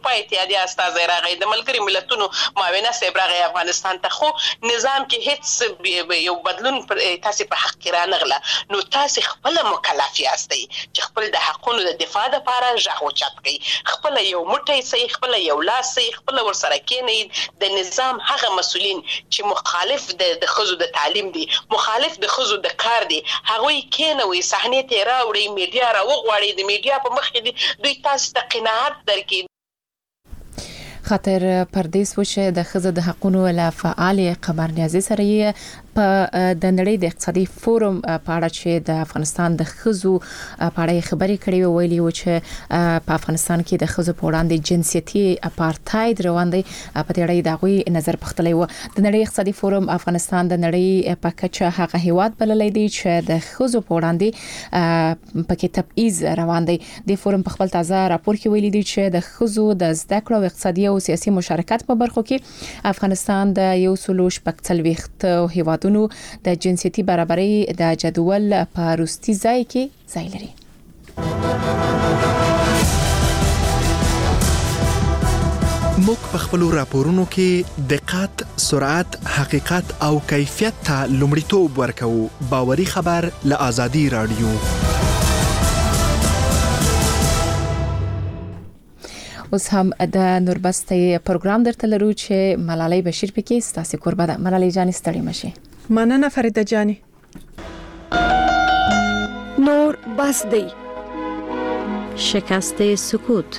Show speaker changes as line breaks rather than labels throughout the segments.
اروپا اتحادیه استازی راغی د ملګري ملتونو معاونه صاحب راغی افغانستان ته خو نظام کې هیڅ یو بدلون تاسو په حق کې رانغله نو تاسو خپل مکلف یاستئ چې خپل د حقونو د دفاع لپاره ژغ اوچت کړئ خپل یو موټی سي خپل یو لاس سي خپل ورسره کېنئ د نظام هغه مسؤلین چې مخالف د ښځو د تعلیم دي مخالف د ښځو د کار دي هغوی کېنوي صحنې ته راوړي میډیا راوغواړي د میډیا په مخ کې دوی تاسو ته قناعت درکړي
خاطر پردیس و چې د ښځو د حقوقو له فعال خبرنیازي سره په د نړۍ د اقتصادي فورم په اړه چې د افغانستان د ښځو په اړه خبرې کړې ویلي و چې په افغانستان کې د ښځو په وړاندې جنسيتي اپارټاید روان دی په دې اړه د غوي نظر پختلې و د نړۍ اقتصادي فورم افغانستان د نړۍ په کچه هغه هیواد بللې دی چې د ښځو په وړاندې پکې تبعیض روان دی د فورم په خپل تازه راپور کې ویلي دی چې د ښځو د زده کړو او اقتصادي او سیاسي مشارکت په برخو کې افغانستان د یو سلوش پکتلويخت هیواد د جنسيتي برابرۍ د جدول په وروستي ځای کې ځای لري
موږ په خپل راپورونو کې دقت، سرعت، حقیقت او کیفیت ته لومړیتوب ورکوو. باوري خبر له آزادي رادیو.
اوس هم د نوربستې پروګرام درته لرو چې ملالۍ بشیر پکې ستاسو قربا ده. ملالۍ جان ستړي مشي.
مننه فریده جانی.
نور بس دی. شکست سکوت.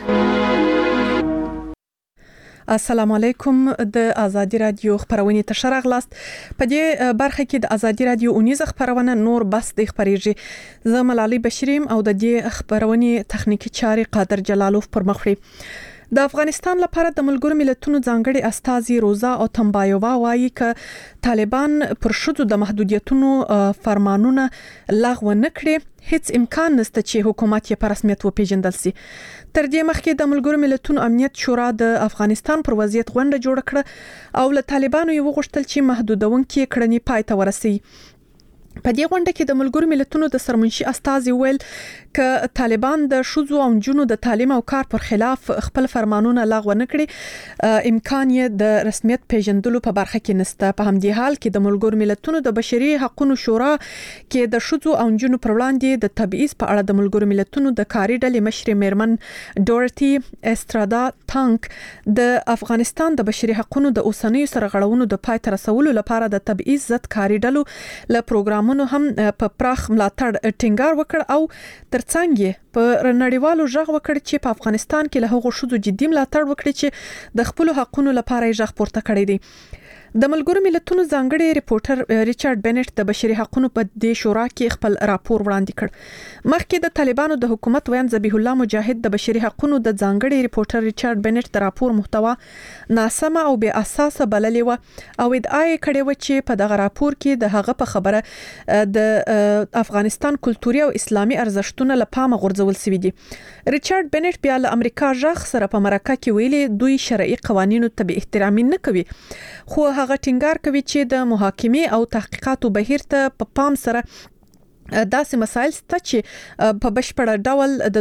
السلام علیکم د آزادی رادیو خبرونه ته شرغلاست. په دې برخه کې د آزادی رادیو اونیزه خبرونه نور بس د خبرېږي. زه ملالۍ بشریم او د دې خبرونه تخنیکی چاري قادر جلالوف پر مخ وړي. د افغانستان لپاره د ملګرو ملتونو ځانګړي استازي روزا او تمبایووا وایي ک طالبان پر شذو د محدودیتونو فرمانونه لغوه نکړي هیڅ امکان نشته چې حکومت یې په رسمیت وپیژندل شي. تر دې مخکې د ملګرو ملتونو امنیت شورا د افغانستان پر وضعیت غونډه جوړ کړه او له طالبانو یې وغوښتل چې محدودونکو کړنې پای ته ورسي. په دې غونډه کې د ملګرو ملتونو د سرمنشي استازي ویل ک طالبان د شذو او جنونو د تعلیم او کار پر خلاف خپل فرمانونه لغوه نکړي امکان یې د رسمیت پیژندلو په برخه کې نسته. په همدې حال کې د ملګرو ملتونو د بشري حقوقو شورا کې د شذو او جنونو پر وړاندې د تبعیض په اړه د ملګرو ملتونو د کاري ډلې مشر میرمن ډورتي استرادا تانک د افغانستان د بشري حقوقو د اوسنیو سرغړونو د پای ته رسولو لپاره د تبعیض ضد کاري ډلو له پروګرام هم په پراخ ملاتړ ټینګار وکړ او ترڅنګ په نړیوالو ژغ وکړ چې په افغانستان کې له هغو شذو جدي ملاتړ وکړي چې د خپل حقوقو لپاره ژغ پورته کړی دی. د ملګرو ملتونو ځانګړي ریپورټر ریچارډ بنټ د بشري حقوقو په دې شورا کې خپل راپور وړاندې کړ. مخکې د طالبانو د حکومت ویان ذبیح الله مجاهد د بشري حقوقو د ځانګړي ریپورټر ریچارډ بنټ د راپور محتوا ناسمه او بې اساسه بللې و او ادعا یې کړې و چې په دغه راپور کې د هغه په خبره د افغانستان کلتوري او اسلامي ارزښتونه له پامه غورځول شوي دي. ریچارډ بنټ بیا له امریکا ژغ سره په مرکه کې ویلي دوی شرعي قوانینو ته به احترام نه کوي خو هغه ټینګار کوي چې د محاکمې او تحقیقاتو بهیر ته په پام سره داسې مسایل ست چې په بشپړ ډول د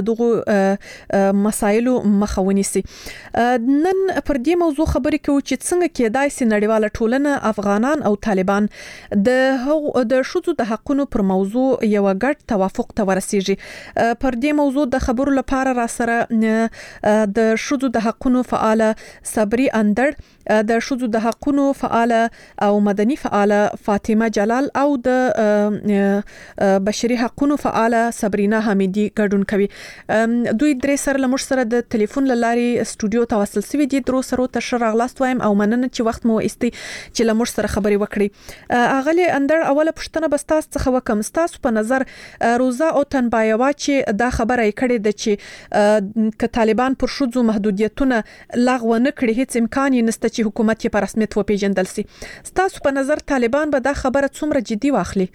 دغه مسایلو مخاوني سي. نن پر دې موضوع خبرې کوو چې څنګه کېدای سي نړیواله ټولنه افغانان او طالبان د شذو د حقوقو پر موضوع یو ګډ توافق ته ورسیږي. پر دې موضوع د خبرو لپاره را سره د شذو د حقوقو فعال صبري اندړ د شذو د حقوقو فعال او مدني فعال فاطمه جلال او د بشري حقوقو فعال صبرینا حمیدی ګډون کوي. دوی درې سره لمر سره د ټلیفون لاري سټوډیو ته وصل سوي دي. درو سره ته شرغلاست وایم او مننه چې وخت مو استي چې لمر سره خبري وکړي. اغلی اندر اوله پښتنه بستاس څخه وکم ستاسو په نظر روزا او تنبایوا چې دا خبره کړې ده چې ک طالبان پر شذو محدودیتونه لغوه نکړي هیڅ امکان نشته چې حکومت یې په رسمیت وپیژندل شي. ستاسو په نظر طالبان به دا خبره څومره جدي واخلي؟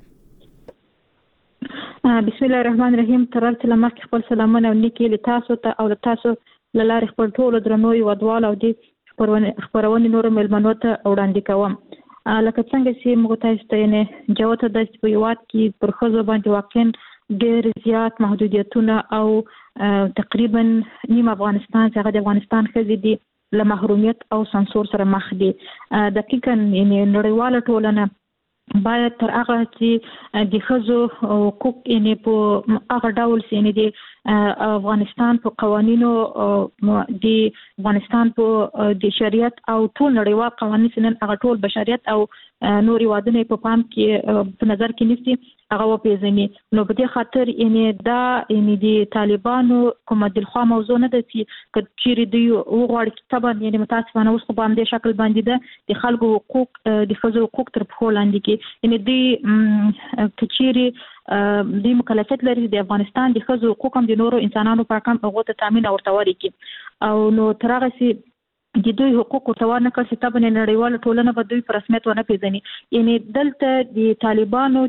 بسم الله الرحمن الرحیم. ترالت لمخ خپل سلامونه او نیکی له تاسو ته او له تاسو لاره خپل ټول درنوي ودوال او دې خبرونه نور ملمنو ته وړاندې کوم. لکه څنګه چې موږ تاسو ته نه جوته د سپیوات کې پر خزو باندې واقعین ډېر زیات محدودیتونه او تقریبا نیم افغانستان څخه د افغانستان خزي دي له محرومیت او سانسور سره مخ دي. دقیقاً یعنی نړیواله ټولنه باید تر هغه چې د ښځو حقوق یعنی په هغه ډول یعنی د افغانستان په قوانینو د افغانستان په د شریعت او ټول نړیوال قوانین سنن هغه ټول بشریت او نوري وادونه په پام کې په نظر کې نیسي هغه وپیژني. نو په دې خاطر یعنی دا یعنی د طالبانو کومه دلخوا موضوع نه ده چې چیرې دی وغواړي کتابان یعنی متاسفانه اوس په باندې شکل باندې ده د خلکو حقوق د ښځو حقوق تر پښو لاندې کې یعنی د کچيري د مکلفیت لري د افغانستان د ښځو حقوق هم د نورو انسانانو په کم هغه ته تامین او ورتوري کې او نو تر هغه سي د دوی حقوق ورته نه کړ چې تابع نړیواله ټولنه به دوی په رسمیت ونه پیژني. یعنی دلته د طالبانو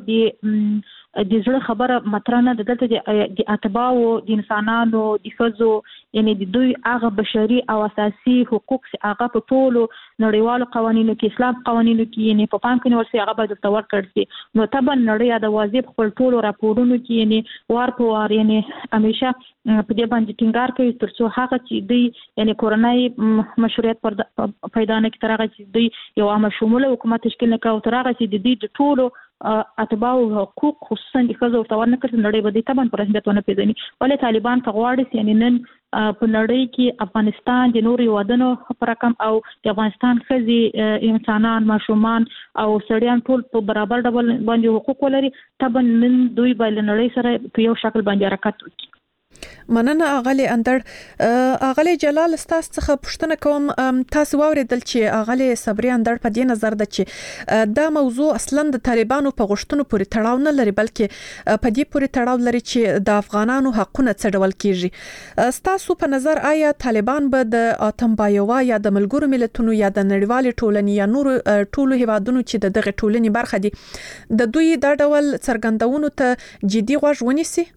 د زړه خبره مطرح نه دلته د اتباعو د انسانانو د ښځو یعنی د دوی هغه بشري او اساسي حقوق چې هغه په ټولو نړیوالو قوانینو کې اسلام قوانینو کې یعنی په پام کې نیول شي هغه باید تور کړی شي. نو طبعا نړۍ د واجب خپل ټولو راپورونو کې یعنی وار په وار یعنی همیشه په دې باندې ټینګار کوي ترڅو هغه چې دوی یعنی کورنۍ مشروعیت پیدا نه کړي تر هغه چې دوی یو عام شموله حکومت تشکیل نه کوي تر هغه چې د دې ټولو اتباعو حقوق خصوصا د ښځو ورته ونه کړي نړۍ به دې طبعا په رسمیت ونه پیژني. ولې طالبان که غواړي یعنی نن په نړۍ کې افغانستان د نورو وادونو پر رقم او د افغانستان ښځې انسانان ماشومان او سړیان ټول په برابر ډول باندې حقوق ولري طبعا نن دوی باید نړۍ سره په یو شکل باندې حرکت وکړي.
مننه اغلی اندر. اغلی جلال ستاسو څخه پوښتنه کوم تاسو واوریدل چې اغلی صبري اندر په دې نظر ده چې دا موضوع اصلا د طالبانو په غوښتنو پورې تړاو نه لري بلکې په دې پورې تړاو لري چې د افغانانو حقونه څه ډول کیږي. ستاسو په نظر آیا طالبان به د اتم بایوا یا د ملګرو ملتونو یا د نړیوالې ټولنې یا نور ټولو هیوادونو چې دغه ټولنې برخه دي د دوی دا ډول څرګندونو ته جدي غوږ ونیسي؟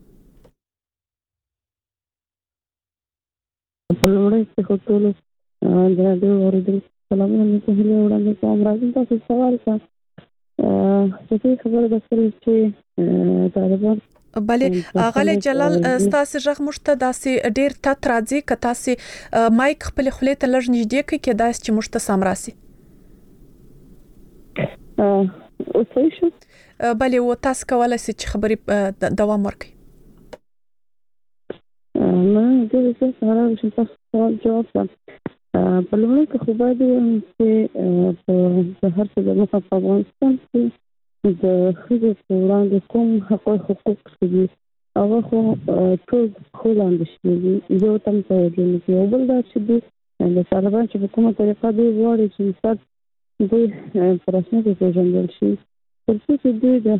په لومړی کې خو ټولو د راډیو اورېدونکو سلامونه مې ته هیلې وړاندې کوم. راځم تاسو سوال ته په دې خبره ده چې طالبان
بلې اغلی جلال ستاسو غږ موږ ته داسې ډېر تت راځي که تاسو مایک خپل خولې ته لږ نږدې کړئ کې داسې چې موږ ته سم راسي.
اوس صحیح شو؟
بلې و تاسو کولی شئ چې خبرې دوام ورکړئ.
من دې څه سره چې تاسو سوال جواب کړم. په لومړي کې خو باید چې په هر څه د مخه په افغانستان کې د ښځو په وړاندې کوم حقوق دي هغه خو ټول خو لاندې شوي دي. یو تم توجه نه کوي او بل دا چې دوی د طالبان چې په کومه طریقه دوی غواړي چې مثال دوی په رسمیت وپېژندل شي تر څو چې دوی د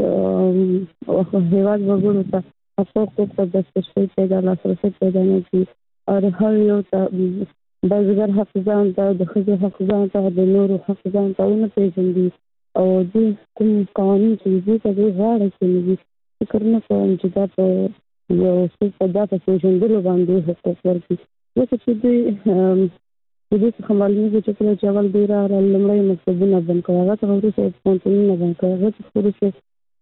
خپل هېواد وګړو ته حقوقو ته دسترسی پیدا لاسرسی پیدا نه کړي او هر یو ته بزګر حق ځان ته د ښځو حق ځان ته د نورو حق ځان ته ونه پېژني او دوی کوم قوانین چې دوی ته دوی غواړي چې دوی فکر نه کوم چې دا په یو څه په دا په پېژندلو باندې حقوق ورکړي. ځکه چې دوی د دې څخه معلومېږي چې کله چې اول دوی راغلل لومړی مکتبونه بند کړل هغه څخه وروسته پوهنتونونه بند کړل هغه څخه وروسته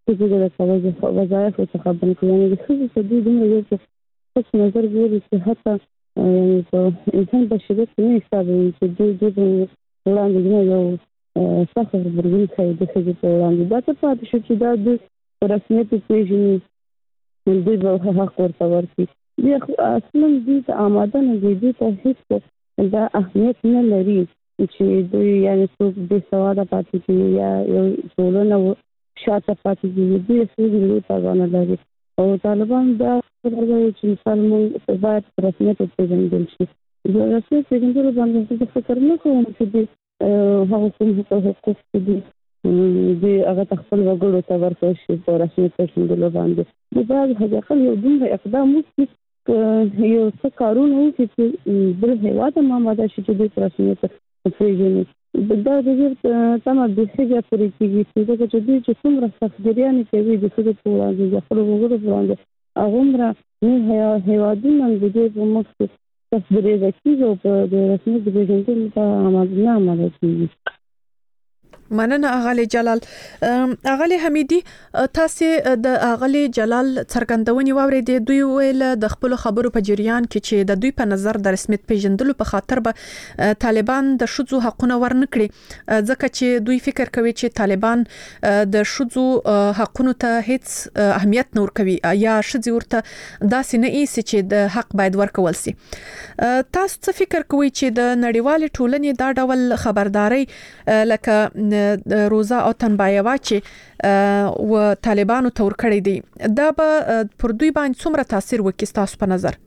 د وظایفو څخه بند کړي. یعنې د ښځو ته دوی دومره یو څه نظر ګوري چې حتی یعنې په انسان بشریت کې نه حسابوي چې دوی وړاندې دومره یو سخت غبرګون ښیي د ښځو په وړاندې. دا څه پاتې شو چې دا دوی په رسمیت وپېژني دوی به حق ورته ورکړي. دوی اصلا دوی ته آماده نه دي. دوی ته هېڅ دا اهمیت نه لري چې دوی یعنې څوک بې سواده پاتې کړي یا یو ټولنه شاته پاتې دي. دوی اصلي دوی پروا نه لري او طالبان دا وایي چې مثال موږ باید په رسمیت وپېژندل شي. د رسمیت پېژندلو باندې زه فکر نه کوم چې دوی هغه کوم حقوق چې دوی هغه ته خپل وګړو ته ورکړی شي په رسمیت پېژندلو باندې. دوی باید حداقل یو دومره اقدام وکړي یو څه کارونه وکړي چې بل هېواد هم آماده شي چې دوی په رسمیت وپېژني. دا د دې تمه بیخي پورې کېږي ځکه چې دوی چې څومره سختګیریانې کوي د ښځو په وړاندې د خپلو وګړو په وړاندې هغومره نور هېوادونه د دوی په مخ کې سختګیریزه کېږي او په د رسمیت د پېژندلو لپاره نه آماده کېږي.
مننه اغلی جلال. اغلی حمیدی تاسو د اغلی جلال څرګندونې واورېدې. دوی ویل د خپل خبرو په جریان کې چې د دوی په نظر د رسمیت پیژندلو په خاطر به طالبان د شذو حقونه ورنکړي، ځکه چې دوی فکر کوي چې طالبان د شذو حقونو ته هیڅ اهمیت نه ورکوي یا شذي ورته داسې نه ایسي چې د حق باید ورکول سي. تاسو څه فکر کوئ چې د نړیوال ټولنې دا ډول خبرداري لکه روزا او تنبایوا چې و طالبانو تور کړی دي، دا به پر دوی باندې څومره تاثیر وکړي تاسو په نظر؟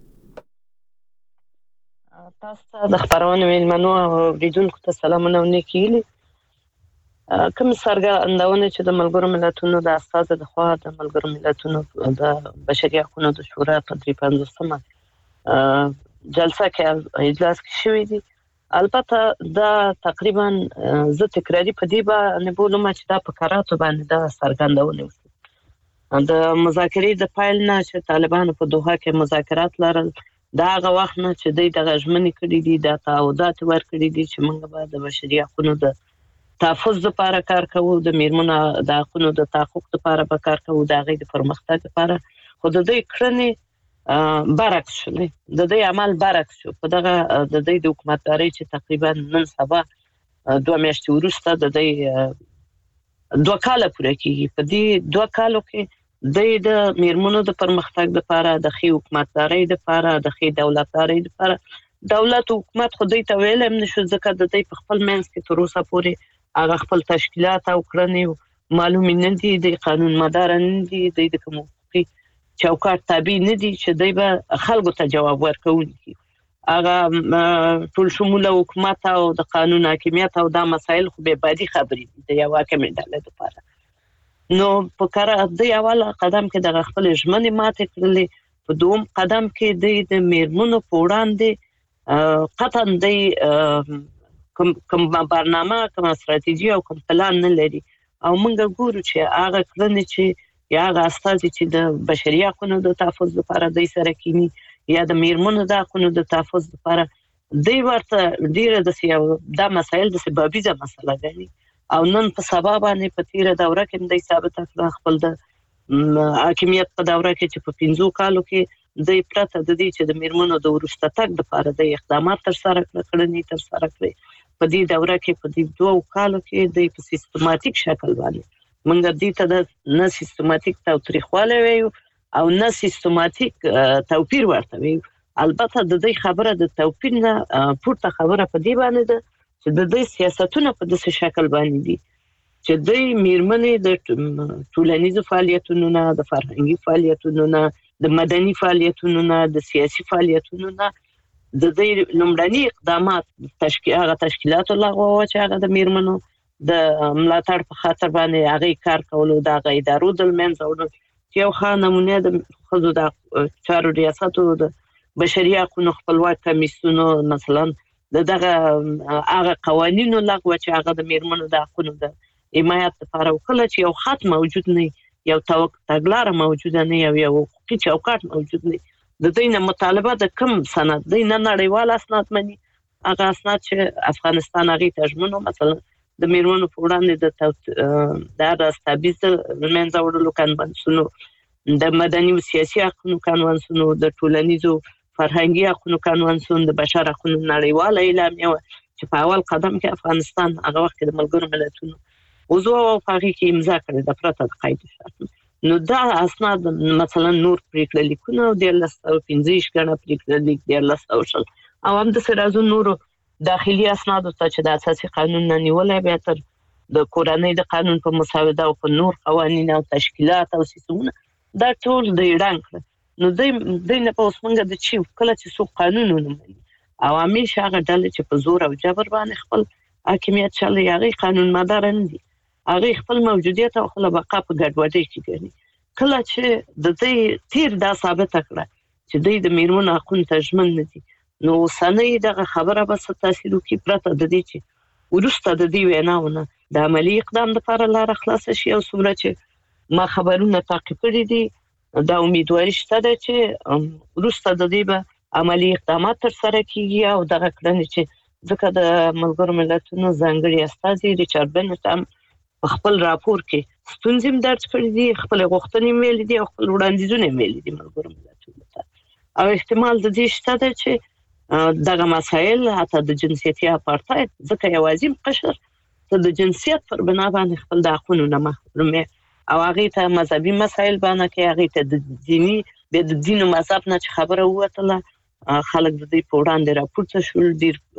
تاسو د خبرونه مېلمنو او اوریدونکو ته سلامونه ونکړي. کوم څرګندونه چې د ملګرو ملتونو د اساس د خوا د ملګرو ملتونو د بشري حقوقو د شورا په 53مه جلسه کې اجلاس کې شوې دي. البته دا تقریبا زه تکراری په دې باندې بولم چې دا په کاراتو باندې دا څرګندونه وکړي. د مذاکرې د پایل نه چې طالبانو په دوحه کې مذاکرات لرل، دا هغه وخت نه چې دوی د غژمنې کړي دي، د تعهدات ورکړي دي چې موږ به د بشري حقوقو د تحفظ لپاره کار کوو، د میرمنو د حقوقو د تحقق لپاره به کار کوو، د هغې د پرمختګ لپاره. خو د دوی کړنې برعکس شولې، د دې عمل برعکس شو. په دغه د دې د حکومتداري چې تقریبا نن سبا 2 میاشتې وروسته د دې 2 کال پوره کیږي. په دې 2 کالو کې د میرمنو د پرمختګ لپاره، د ښې حکومتداري لپاره، د ښې دولتداري لپاره دولت او حکومت خو دې ته ویل هم نشو، ځکه د دې په خپل منځ کې تر اوسه پورې هغه خپل تشکیلات او کړنې معلوم نه دي، د قانون مدار نه دي، د کوم چوکاټ تابع نه دي چې دوی به خلکو ته جواب ورکوي. هغه ټول شموله حکومت او د قانون حاکمیت او د مسایل خو به بعدي خبرې دي د یو حاکم ډلې لپاره. نو په کار د اول قدم کې د خپل ژمنې ماته کړلې، په دوم قدم کې د میرمنو په وړاندې قطعا د کوم برنامه، کوم استراتیژي او کوم پلان نه لري. او موږ ګورو چې هغه کړنې چې یا هغه استازي چې د بشري حقوقو د تحفظ لپاره د سره کینی یا د میرمنو د حقوقو د تحفظ لپاره دوی ورته ډیره د مسایل د سببیزه مسله غني. او نن په سبا باندې په تیره دوره کې د ثابت کړ خپل د حاکمیت په دوره کې چې په 15 کالو کې د پرته د دې چې د میرمنو د ورسته تک لپاره د اقدامات تر سره کړنی تر سره کړی. په دې دوره کې په دې 2 کالو کې د په سیستماتیک شکل باندې منګ دې ته د نه سیستماتیک تاریخواله ویو او نه سیستماتیک توپیر ورته ویو. البته د دې خبره د توپیر نه پورته خبره په دې باندې ده چې د دې سیاستونه په داسې شکل باندې دي چې د میرمنې د ټولنیزو فعالیتونو نه، د فرهنګي فعالیتونو نه، د مدني فعالیتونو نه، د سیاسي فعالیتونو نه د دې لومړني اقدامات تشکیلات لغوه چې هغه د میرمنو د ملاتړ په خاطر باندې هغه کار کولو، د هغه ادارو د منځ او یو ښه نمونه د خزو د چارو ریاستو د بشري حقوقو خپلواک کمیسیونو مثلا دغه هغه قوانینو لغوه چې هغه د میرمنو د حقوقو د حمایت لپاره وکړه چې یو خط موجود نه، یو تګلاره موجوده نه، یو حقوقي چوکاټ موجود نه. د دې نه مطالبه د کوم سند د نه نړیوال اسناد مني، هغه اسناد چې افغانستان هغه تجمنو مثلا د میرمنو په وړاندې د استابیز منځ وړلو کنوانسیونو، د مدني او سیاسي حقوقو کنوانسیونو، د ټولنیزو فرهنګي حقوقو کنوانسیون، د بشر حقوقو نړیواله اعلامیه چې په اول قدم کې افغانستان هغه وخت د ملګرو ملتونو عضو او هغه کې امضا کړې د پرته د قید شرط. نو دا اسناد مثلا نور پریکړه لیکونه او د 15 غنه پریکړه لیک د 15 او هم د سرازو نورو داخلي اسناد ته چې د اساسي قانون نه نیولای به تر د کورنۍ د قانون په مساوده او په نور قوانین او تشکیلات او سیستمونه دا ټول د ایران کړ. نو د نه په اوسمنګ د چی کله چې سو قانون ونمني او همیشه هغه ډلې چې په زور او جبر باندې خپل حاکمیت چلي هغه قانون مدار نه دي، هغه خپل موجودیت او خپل بقا په ګډوډۍ کې کوي. کله چې د دې تیر دا ثابت کړه چې د میرمنو حقوقو تضمین نه دي، نو سنې دغه خبره به څه تاثیر وکړي پرته د دې چې ورسته د دې ویناونه د عملی اقدام لپاره لار خلاص شي. او څومره چې ما خبرونه تعقیب کړي دي دا امیدواري شته چې ورسته د دې به عملی اقدامات تر سره کیږي او دغه کړنې چې ځکه د ملګرو ملتونو ځانګړي استازي ریچارډ بنټ هم خپل راپور کې ستونزې درج کړې دي، خپل غوښتنې ویل دي او خپل وړاندیزونه ویل دي ملګرو ملتونو ته، او احتمال د دې شته ده چې دغه مسایل حتی د جنسیتي اپارټاید ځکه یوازې قشر ته د جنسیت پر بنا باندې خپل د حقونو نه محرومي او هغه ته مذهبي مسایل باندې کې هغه ته د دینی د دین او مذهب نه خبره وته خلک د دې په وړاندې راپورته شول،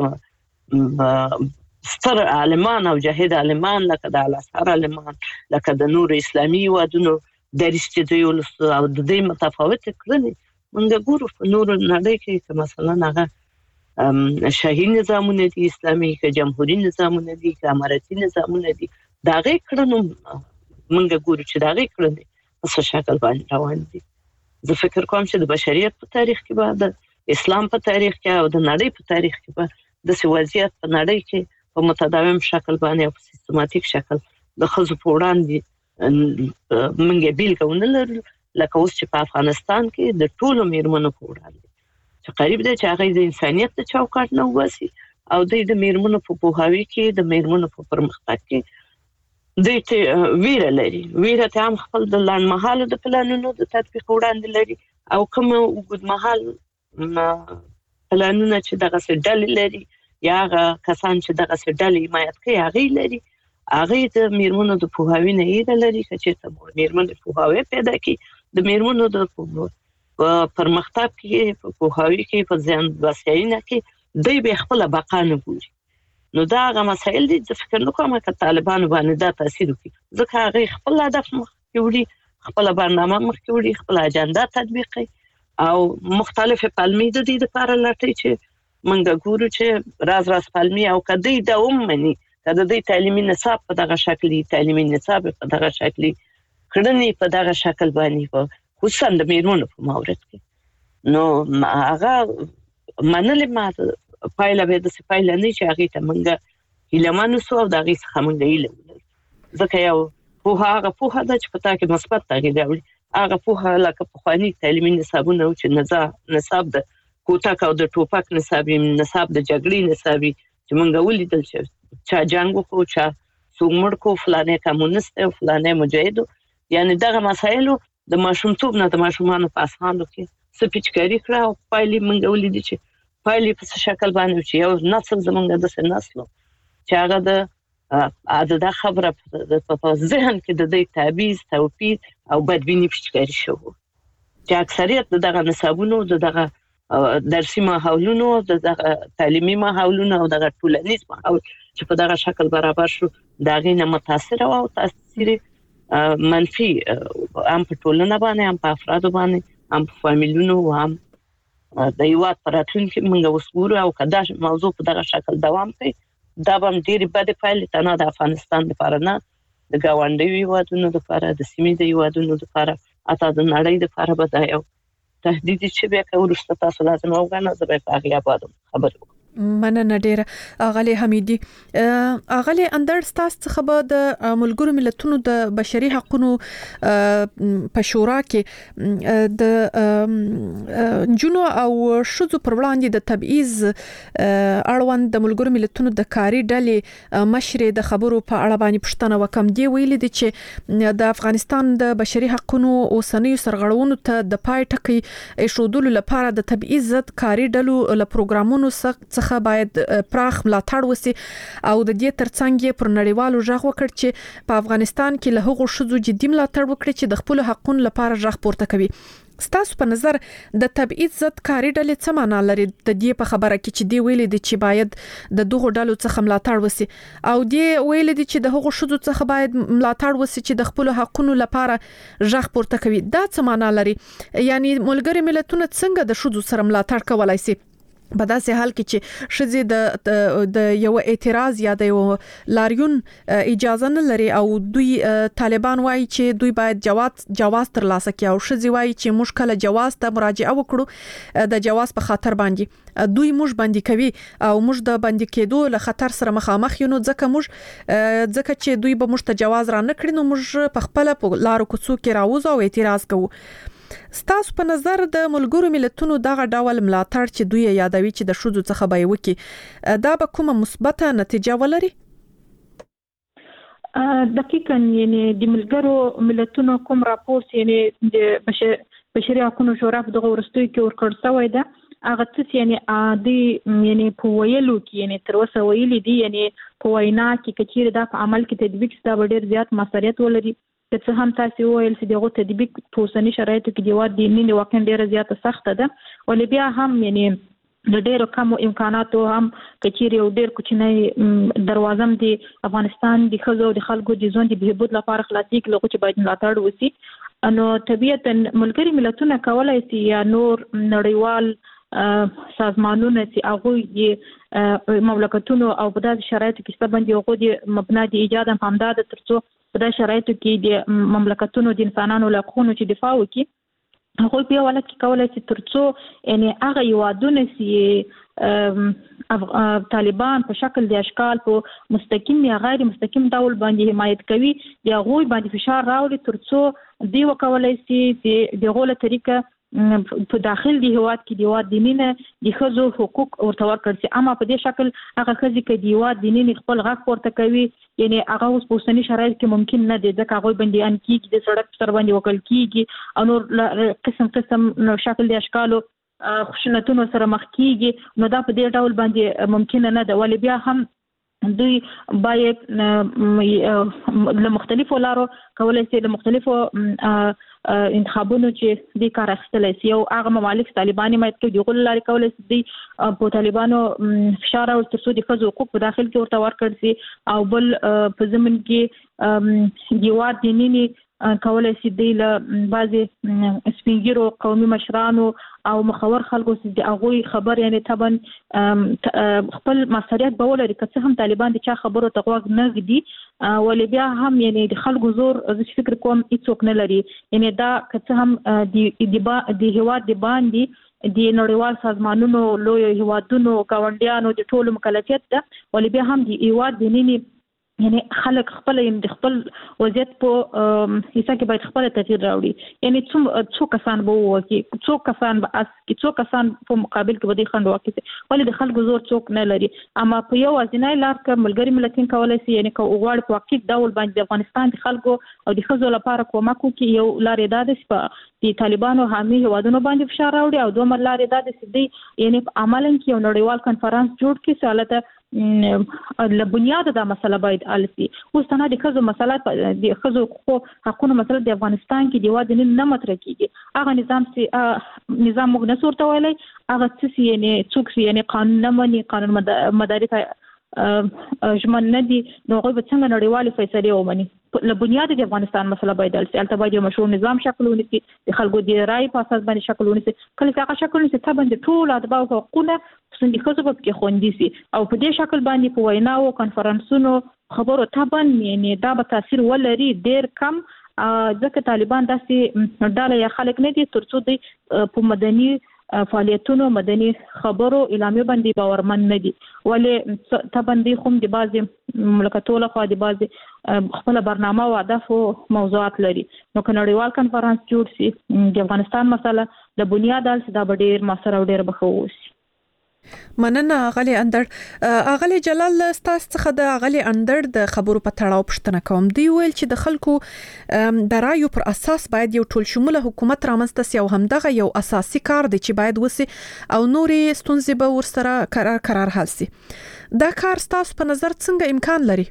ډیر ستر عالمان او جاهد عالمان لکه د الازهر عالمان لکه د نور اسلامي وادونو درسته دی او د دې متفاوت کړنې موږ ګورو په نور نړۍ کې مثلا هغه شاهي نظامونه دي، اسلامي که جمهوریت نظامونه دي که امارتي نظامونه دي، دا غي کړنو موږ ګورو چې دا غي کړنې په څه شکل باندې روان دي. زه فکر کوم چې د بشریت په تاریخ کې به د اسلام په تاریخ کې او د نړۍ په تاریخ کې به د وضعیت په نړۍ کې په متداوم شکل باندې او په سیستماتیک شکل د خزو په وړاندې موږ بیلګونه لرو، لکه اوس چې په افغانستان کې د ټولو میرمنو په وړاندې چې قریب دی چې هغه د انسانيت د چوکاټ نه وباسي او د میرمنو په پوهاوي کې د میرمنو په پرمختګ کې د ویره لري، ویره ته هم خپل د لنډمهاله د پلانونو د تطبیق وړاندې لري او کوم وګړمحل پلانونه چې دغه ډلې لري یا هغه کسان چې دغه ډلې حمایت کوي هغه لري، هغه د میرمنو د پوهاوي نه یې لري چې ته میرمنو پوهاوي پیدا کی د میرمنو د پرمختګ کې په پوهاوي کې په ځان وسایینه کې دوی به خپل بقا نه ګوري. نو دا هغه مسایل دي چې فکر نکوم چې طالبان باندې دا تاثیر وکړي، ځکه هغه خپل هدف مخکې وړي، خپل برنامه مخکې وړي، خپل اجنډا تطبیقي او مختلف پالمي د دې لپاره لټي چې منګه ګورو چې راز پالمي او کدی دا ومني کله د تعلیمي نصاب په دغه شکل تعلیمي نصاب په دغه شکل کړنی په دغه شکل باندې خصوصا د میرمنو په مورد کې نو هغه منل ما پایله به د پایله نه چې هغه ته منګه هیلمانو سو او دغه څخه منګه هیله ځکه یو په هغه په د چې پتا کې مثبت تغییر راوړي، هغه په لکه په خواني تعلیمي نصابونه او چې نصاب د کوټک او د ټوپک نصابي نصاب د جګړې نصابي چې مونږ ولیدل چې چا جنگ کو چا څومره کو فلانه کمونست او فلانه مجاهد، یعنی دغه مسایلو د ماشومتوب نه د ماشومانو په اسانو کې سپیچکاری کړه او پایلې مونږ ولیدل چې پایلې په شکل باندې چې یو نسل زمونږ د نسلو چې هغه د د خبره په ذهن کې د دې تعبیز توپیر او بدبینی پچکاری شو چې اکثریت دغه نصابونو دغه درسي ماحولونو دغه تعلیمي ماحولونو او دغه ټولنیز ماحول چې په دغه شکل برابر شو دغه نه متاثر او تاثیر منفي هم په ټولنه باندې هم په افراد باندې هم په فامیلونو هم د یو پراتون کې موږ وسګورو او کدا موضوع په دغه شکل دوام کوي دا به ډېری بد پایلې نه د افغانستان لپاره نه د گاونډي وادونو لپاره د سیمې د وادونو لپاره اته د نړۍ لپاره به دا یو تهدید چې به کورسته تاسو لازم وګڼئ زه به هغه آبادم خبرو
مننه ډیره اغلی حمیدي. اغلی اندر ستاسو څخه به د ملګرو ملتونو د بشري حقوقو په شورا کې د جنو او شذو پر وړاندې د تبعیض اړوند د ملګرو ملتونو د کاری ډلې مشر د خبرو په اړه باندې پښتنه وکم دی ویل دي چې د افغانستان د بشري حقوقو اوسنۍ سرغړونو ته د پای ټکی ایښودلو لپاره د تبعیض ضد کاری ډلو له پروګرامونو څخه باید پراخ ملاتړ وسی او د دې ترڅنګ پر نړیوالو ژغ وکړي چې په افغانستان کې له هغو شذو جدي ملاتړ وکړي چې د خپل حقوقو لپاره ژغ پورته کوي. ستاسو په نظر د تبعیض ضد کاری ډلې څه معنا لري د دې په خبره کې چې دی ویل دي چې باید د دغو ډلو څخه ملاتړ وسی او دی ویل دي چې د هغو شذو څخه باید ملاتړ وسی چې د خپل حقوقو لپاره ژغ پورته کوي، دا څه معنا لري؟ یعنی ملګری ملتونه څنګه د شذو سره ملاتړ کولای شي په داسې حال کې چې شذې د یو اعتراض یا د یو لاریون اجازه نه لري او دوی طالبان وایي چې دوی باید جواز ترلاسه کړي او شذې وایي چې موږ کله جواز ته مراجعه وکړو د جواز په خاطر باندې دوی موږ باندې کوي او موږ د باندې کېدو له خطر سره مخامخ یو، نو ځکه چې دوی به موږ ته جواز را نه کړي نو موږ په خپل په لارو کوڅو کې راوځو او اعتراض کوو. ستاسو په نظر د ملګرو ملتونو دغه ډول ملاتړ چې دوی یادوي چې د شذو څخه به وکي دا به کومه مثبته نتیجه ولري؟
دقیقاً یعنی د ملګرو ملتونو کوم راپور یعنی د بشري حقوقو شورا په دغه ورستوي کې ورکړ شوی ده هغه څه یعنی عادي یعنی په ویلو کې یعنی تر اوسه ویلي دي یعنی په وینا کې کچیر دا په عمل کې تطبیق ستا ډیر زیات مسؤلیت ولري چې هم تاسو ویل چې دغه تطبیق په اوسنی شرایطو کې دی واد دي نه واقعا ډیره زیاته سخته ده ولې بیا هم یعنی د ډیرو کم امکاناتو هم کچیر یو ډیر کوچنی دروازه دی افغانستان د خلکو د ژوند د بهبود لپاره خلاصي کې لغوه چې باید ملاتړ وسی نو طبيعتا ملګری ملتونه کولای شي یا نور نړیوال سازمانونه چې هغه مملکتونو او په داسې شرایطو کې ستبندي هغه د مبنا د ایجاد هم همداد ترڅو په داسې شرایطو کې د مملکتونو د انسانانو حقوقو چې دفاع وکړي هغه په ولا کې کولای شي ترڅو یعنی هغه یوادونه سي طالبان په شکل د اشکال په مستقیم یا غیر مستقیم ډول باندې حمایت کوي یا غوي باندې فشار راوړي ترڅو دی وکولای شي چې د غوله طریقه په داخل دی هواد کې دی واد دینه د خزو حقوق ورته ورکړي چې اما په دې شکل هغه خزي کې دی واد دینه خپل غږ پورته کوي یعنی هغه اوس په اوسنی شرایط کې ممکن نه دی ځکه هغه بنديان کیږي د سړک پر باندې وکړ کیږي او نور قسم شکل دی اشکالو خشونتونو سره مخ کیږي نو دا په دې ډول باندې ممکن نه ده ولې بیا هم دوی باید له مختلفو لارو کولای شي له مختلفو انتخابونو چې د کار اخیستلای شي او هغه ممالک طالباني مایت کې د غول لاري کولای شي د په طالبانو فشار او ترڅو د فزو حقوق په داخل کې ورته ورکړ شي او بل په زمين کې دیوار دینی کولای شي د بعضي سپینګیرو قومي مشرانو او مخور خلکو چې هغه خبر یعنی تبن خپل مسؤلیت به ولري که هم طالبان د چا خبرو ته غوږ نه غدي ولې بیا هم یعنی د خلکو زور د فکر کوم هیڅوک نه لري یعنی دا که هم د هواد د باندې د نړیوال سازمانونو لوی هوادونو گاونډیانو د ټولو مکلفیت ده ولې بیا هم د هواد د نینی یعنی خلک خپل د خپل وضعیت په حصہ کې باید خپل تغییر راوړي یعنی څو کسان به وکی څو کسان به اس کې څو کسان په مقابل کې به خند وکړي ولې د خلکو زور څوک نه لري اما په یو ځینای لار کې ملګری ملتین کولای شي یعنی کو غواړي په واقعي ډول باندې د افغانستان د خلکو او د خزو لپاره کومک کوي یو لار اډاده شي د طالبانو حامي هوادونو باندې فشار راوړي او دوه لار اډاده شي دی یعنی عملاً کې یو نړیوال کانفرنس جوړ کړي سالته له بنیاد دا مسله باید السی اوس نه د خزو مسله د خزو حقوقو مسله د افغانستان کې دی واد نه مطرح کیږي هغه نظام موږ نه صورت ویلای هغه څه یعنی څوک یعنی قانون نه مني قانون مدارک ژمن نه دي نو غوښتل څنګه نړیوالې فیصله ومني له بنیاد د افغانستان مسله باید السی البته باید مشروع نظام شکل ونیسي د خلکو د رائے په اساس باندې شکل ونیسي کله چې هغه شکل ونیسي ته باندې ټول ادبا او حقوقونه څنګه خصوص په کې خوندي سي او په دې شکل باندې په وینا او کانفرنسونو خبرو ته باندې یعنی دا به تاثیر ولري ډیر کم ځکه طالبان داسې ډاله یا خلک نه دي ترڅو د په مدني فعالیتونو مدني خبرو اعلامیه باندې باورمن نه دي ولې ته باندې کوم د بعضي مملکتونو لخوا د بعضي خپل برنامه او اهداف او موضوعات لري نو کنړیوال کانفرنس جوړ شي د افغانستان مسله د بنیاد الس دا ډیر مسره او ډیر بخوس
مننه اغلی اندر اغلی جلال ستاسو څخه د اغلی اندر د خبرو په تړاو پوښتنه کوم دی ویل چې د خلکو د رایو پر اساس باید یو ټول شموله حکومت رامنځته سي او همدغه یو اساسي کار دی چې باید وسی او نورې ستونزې به ورسره قرار حل سي دا کار ستاسو په نظر څنګه امکان لري؟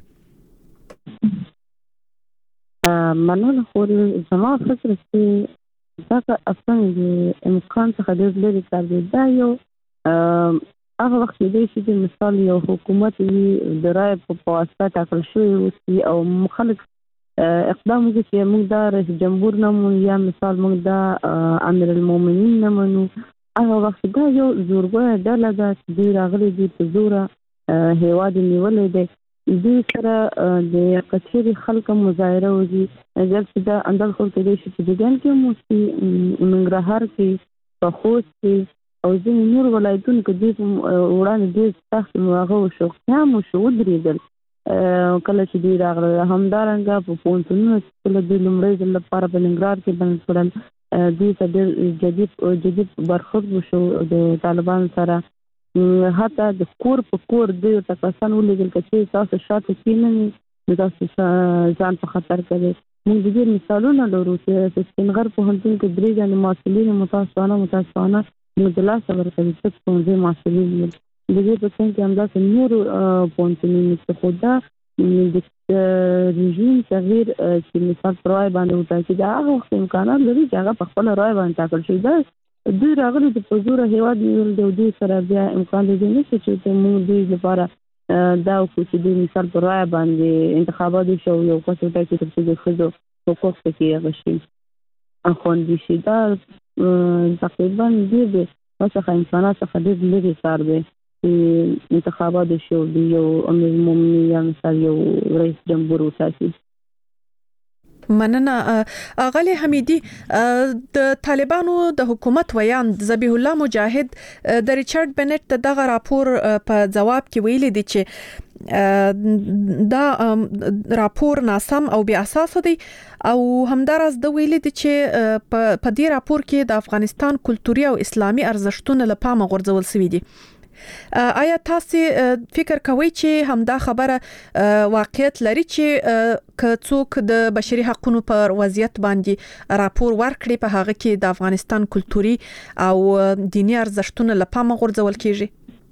مننه خو زما فکر چې دا اصلا د امکان څخه ډېر لري کار دی دا یو هغه وخت چې د مثال یو حکومت د رای په واسطه ټاکل شوی او مخالف اقدام وکړي چې موږ دا رئیس جمهور نمون یا مثال موږ دا امیر المؤمنین نمونو هغه وخت دا یو زورګوی ډله ده چې راغلي دي په زوره هیواد نیولې دی دوی سره د کچېري خلک مظاهره وکړي چې دا اندل خو کې دي چې د ګان کې مو ننګرهار کې په خوست کې او ځینې نور ولایتونو کې د وړاندې ډېر سخت هغه شوقیان مو شو درېدل کله چې دوی راغله همدارنګه په پوهنتونونو کې د لومړي ځل لپاره په ننګرهار کې بند کړل دې ته ډېر جدي برخورد وشو د طالبان سره. حتی د کور په کور د تکسان ولېږل چې تاسو شاته کېنئ تاسو ځان په خطر کوي. موږ د دې مثالونه لرو چې د سپینغر پوهنتون کې درې ځانې محصلین متاسفانه موږ د لاسه ورکوي چې څنګه محصلین د دې په څنګ کې همداسې نور پوهنتونونه چې خو دا د رژیم تغییر چې مثال پر رای باندې وټاکي دا هغه وخت امکانات لري چې هغه په خپل رای باندې ټاکل شي. دا دوی راغلي د پزوره هیواد نیول د دوی سره بیا امکان دی نشي چې موږ دوی لپاره دا وکړو چې د مثال پر رای باندې انتخابات شو یو کس ټاکي چې د خځو حقوق کې غشي خوندي شي. دا تقریبا د څخه انسانات څخه د لري کار دی چې انتخابات شو د یو امیر المؤمنین یا مثال یو رئیس جمهور وټاکي.
مننه اغلی حمیدی. د طالبانو د حکومت ویاند ذبیح الله مجاهد د ریچارډ بنټ دغه راپور په جواب کې ویلي دی چې دا راپور ناسم او بی اساس دی او همدارس د ویلي دی چې په دې راپور کې د افغانستان کلتوري او اسلامي ارزښتونه له پامه غورځول شوي دي. آیا تاسو فکر کوئ چې همدا خبره واقعیت لري چې که څوک د بشري حقوقو پر وضعیت باندې راپور ورکړي په هغه کې د افغانستان کلتوري او دینی ارزښتونه له پامه غورځول کیږي؟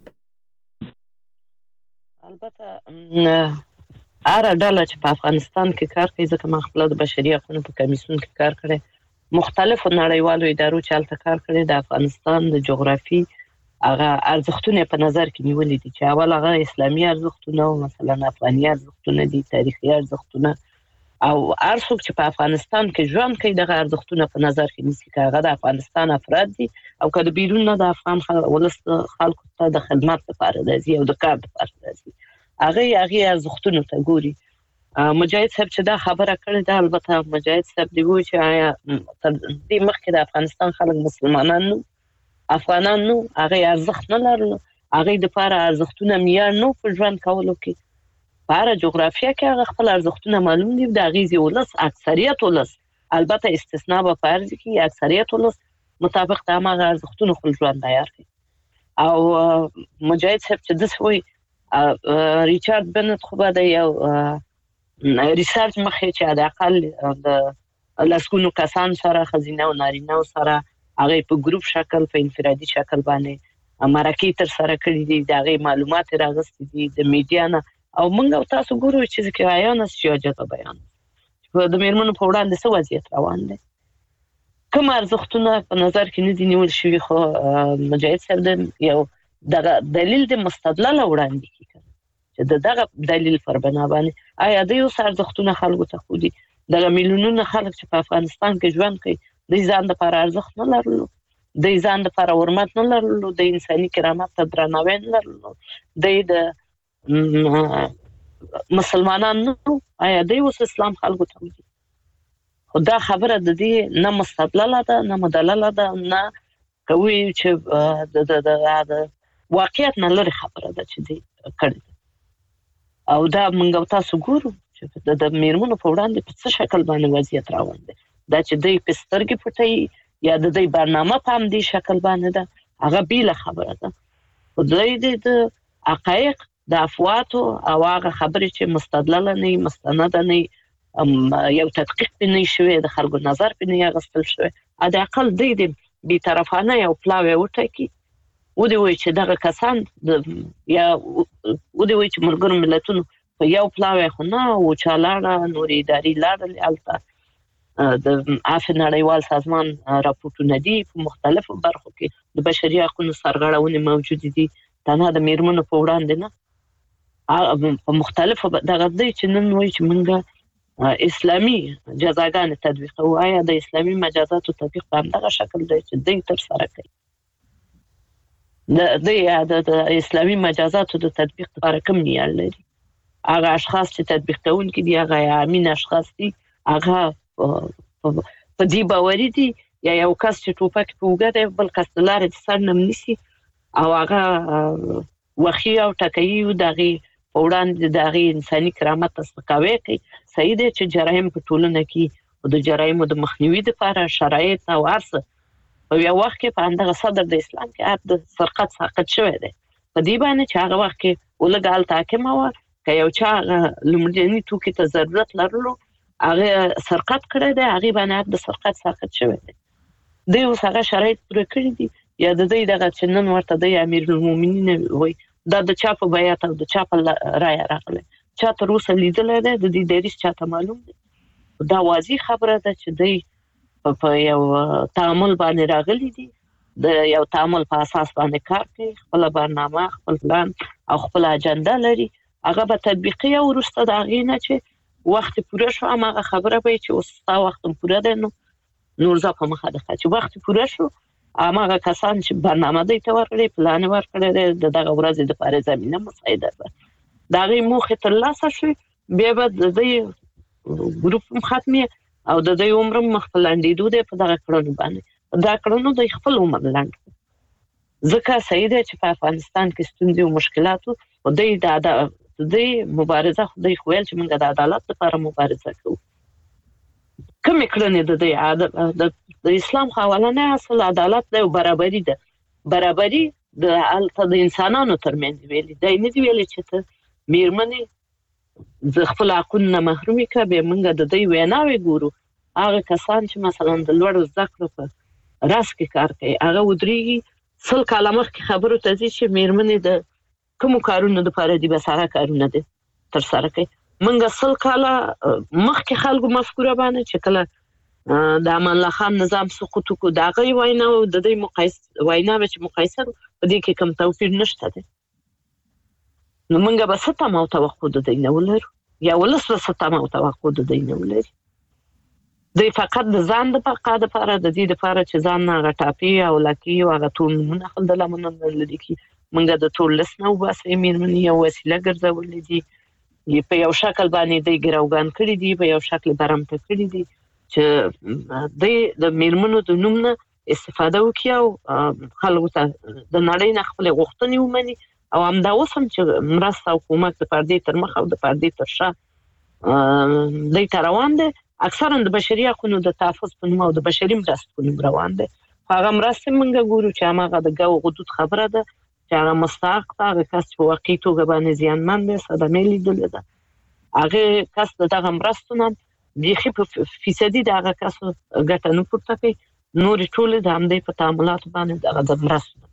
البته هر ډله چې په افغانستان کې کار کوي، ځکه ما خپل د بشري حقوقو په کمیسیون کې کار کړی، مختلفو نړیوالو ادارو چې هلته کار کړی، د افغانستان د جغرافي هغه ارزښتونه په نظر کې نیولې دي چې اول هغه اسلامي ارزښتونه او مثلا افغاني ارزښتونه دي، تاریخي ارزښتونه، او هر څوک چې په افغانستان کې ژوند کوي دغه ارزښتونه په نظر کې نیسي، که هغه د افغانستان افراد دي او که د بیرون نه د افغان ولس خلکو ته د خدمت لپاره راځي او د کار لپاره راځي، هغه ارزښتونو ته ګوري. مجاهد صاحب چې دا خبره کړې ده، البته مجاهد صاحب دی وایي چې آیا تر دې مخکې د افغانستان خلک مسلمانان نو افغانان نو هغه ارزښت نه لرلو، هغه د لپاره ارزښتونه معیار نو په ژوند کولو کې په هر جغرافیه کې هغه خپل ارزښتونه معلوم دي. د هغې ولس اکثریت ولس، البته استثناء به فرض کړي، اکثریت ولس مطابق د هماغه ارزښتونو خپل ژوند تیار کړي. او مجاهد صاحب چې داسې وایي ریچارډ بنټ خو به د یو ریسرچ مخې چې د اقل د لسګونو کسان سره ښځینه او نارینه سره هغه په ګروپ شکل په انفرادي شکل باندې مرکې تر سره کړې دي، د هغې معلومات راغستې دي د میډیا نه، او موږ او تاسو ګورو چې ذکرایان سیاجت بیان د میرمنو په وړاندې څه وضعیت روان دی، کوم ارزښتونه په نظر کې نه دي نیول شوي. خو مجاهد صاحب یو دغه دلیل د مستدلل وړاندې کړي چې دغه دلیل پر بنا باندې آیا د یو ارزښتونه خلکو ته خو دي دغه میلیونونه خلک چې په افغانستان کې ژوند کوي د ځان لپاره ارزښت نه لرلو، د ځان لپاره حرمت نه لرلو، د انساني کرامت ته درناوی نه لرلو، د مسلمانان نو آیا د اوس اسلام خلکو ته دي. خو دا خبره د دې نه مستدلله ده نه مدلله ده، نه کوي چې د واقعیت نه لري خبره ده چې دی کړی. او دا موږ تاسو ګورو چې د میرمنو په وړاندې په څه شکل باندې وضعیت روان دی، دا چې دوی په سترګې پټوي یا د دوی برنامه په همدې شکل باندې ده، هغه بیله خبره ده. خو دوی د حقایق د افواتو او هغه خبرې چې مستدلله نه مستنده نه یو تدقیق پې نه شوی، د خلکو نظر پې نه اخیستل شوی، د اقل دوی د بېطرفانه یو پلاوی وټاکي، ودې وایي چې دغه کسان یا ودې وایي چې ملګرو ملتونو په یو پلاوی خو نه وچا لاړه، نورې ادارې لاړلې هلته، د عفو نړیوال سازمان راپورټونه دي، په مختلفو برخو کې د بشري حقوقو سرغړونې موجودې دي، تنها د میرمنو په وړاندې نه، په مختلفو دغه دی چې نن وایي چې موږ اسلامي جزاګانې تطبیقوو. آیا د اسلامي مجازاتو تطبیق په همدغه شکل دی چې دوی تر سره کوي؟ د اسلامي مجازاتو د تطبیق لپاره کوم معیار لري؟ هغه اشخاص چې تطبیق کوونکي دي هغه امین اشخاص دي، هغه په دې باوري دي یا یو کس چې ټوپک په اوږه دی بل کس د لارې د سر نه نیسي او هغه وخي او ټکوي د هغې په وړاندې د هغې انساني کرامت ته سپکاوی کوي. صحیح دی چې جرایم په ټولنه کې او د جرایمو د مخنیوي لپاره شرایط او ارزه په یو وخت کې په اندغه صدر د اسلام کې د سرقت ساقط شوی دی په دې باندې چې هغه وخت کې ولګال تحکیم و که یو چا لومړني توکي ته ضرورت لرلو هغه سرقت کړی دی هغه باندې د سرقت ساقط شوی دی دوی اوس هغه شرایط پوره کړی دي یا د دې دغه چې نن ورته د امیر المؤمنین وایي دا د چا په بیعت او د چا په رایه راغلی چا تر اوسه لیدلی دی د دې دریس چاته معلوم دی دا واضح خبره ده چې دوی په یو تعامل باندې راغلي دي د یو تعامل په اساس باندې کار کوي خپل برنامه خپل پلان او خپل اجنډا لري هغه به تطبیقي او وروسته د هغې نه چې وخت پوره شو هماغه خبره به چې اوس ستا وخت پوره دی نور زه په مخه ده چې وخت پوره شو هماغه کسان چې برنامه دوی ته ورکړی پلان ورکړی دی د دغه ورځې دپاره زمینه مساعده ده د هغې موخې ترلاسه شوې بیا به د دوی ګروپ هم ختمي او د دوی عمر هم مخ په لنډېدو دی په دغه کړنو باندې دا کړنو د خپل عمر لنډ ځکه صحیح دی چې په افغانستان کې ستونزې او مشکلاتو او د مبارزه خدای خویل چې موږ د عدالت لپاره مبارزه کوو کومې کړنې د اسلام اولنی اصل عدالت دی او برابري ده برابري د انسانانو ترمنځ ویلي دی نه دي ویلي چې ته میرمنې د خپل حقونو نه محرومي کړه بیا موږ د دوی ویناوې ګورو هغه کسان چې مثلا د لوړو زده کړو په راس کې کار کوي هغه ودرېږي 100 کاله مخکې خبرو ته ځي چې میرمنې د کومو کارونو دپاره دي بس هغه کارونه دي ترسره کوي موږ 100 کاله مخکې خلکو مفکوره باندې چې کله د امان الله خان نظام سقوط وکړو د هغې وینا او د دوی وینا به چې مقایسه په دې کې کوم توپیر نشته دی نو موږ به څه تمه او توقع د دوی نه ولرو یا ولس به څه تمه او توقع د دوی نه ولري دوی فقط د ځان د بقا دپاره د دې دپاره چې ځان نه هغه ټاپي او لکي او هغه ټول نومونه خپل د لمنه لري کې موږ د ټول لس نه وباسئ میرمنې یو وسیله ګرځولې دي په یو شکل باندې دوی ګروګان کړي دي په یو شکل برمته کړي دي چې دوی د میرمنو د نوم نه استفاده وکړي او خلکو ته د نړۍ نه خپلې غوښتنې ومني او همدا اوس هم چې مرسته او کومک د پردې تر مخ او د پردې تر شا دوی ته روان دی اکثرا د بشري حقونو د تحفظ په نوم او د بشري مرستو په نوم روان دی هغه مرستې موږ ګورو چې هماغه د ګو غدود خبره ده چې هغه مستحق ده هغه کس چې واقعي توګه باندې زیانمن دی صدمې لیدلې ده هغه کس د دغه مرستو نه بیخي په فیصدي د هغه کسو ګټه نه پورته کوي نورې ټولې د همدې په تعاملاتو باندې دغه د مرستو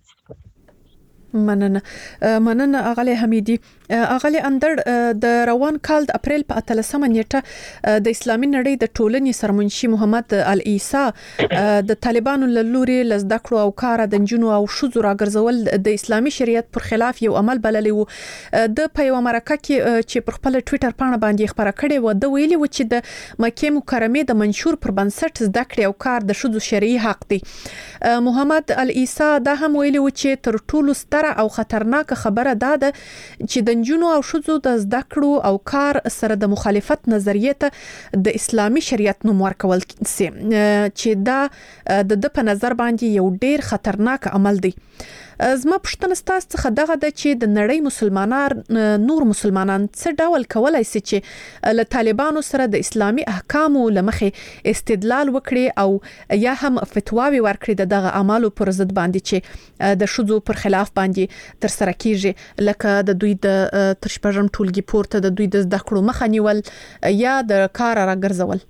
مننه اغلی حمیدی اغلی اندر د روان کال د اپریل په 13 نیټه د اسلامي نړۍ د ټولنې سرمنشي محمد العیسی د طالبانو له لوري لزده کړو او کار د جنونو او شذو راګرځول د اسلامي شریعت پر خلاف یو عمل بللی وو د په یو مرکه کې چې پر خپل ټوئیټر پاڼه باندې خبره کړې و د ویلي و چې د مکه مکرمه د منشور پر بنسټ زده کړې او کار د شذو شرعي حق دی محمد العیسی دا هم ویلي و چې تر ټولو او خطرناک خبره ده چې د جنونو او شذو د زده کړو او کار سره د مخالفت نظریه ته د اسلامي شریعت نوم ورکول سي چې دا د په نظر باندې یو ډیر خطرناک عمل دی زما پښتنه ستاسو څخه دغه د چې د نړۍ مسلمانان نور مسلمانان څه ډول کولای شي چې له طالبانو سره د اسلامي احکامو لمخې استدلال وکړي او یا هم فتواوی ورکړي دغه اعمالو پر ضد باندې چې د شذو پر خلاف باندې تر سره کیږي لکه د دوی د ترشپژم ټولګي پورته د دوی د زده کړو مخه نیول یا د کار راګرځول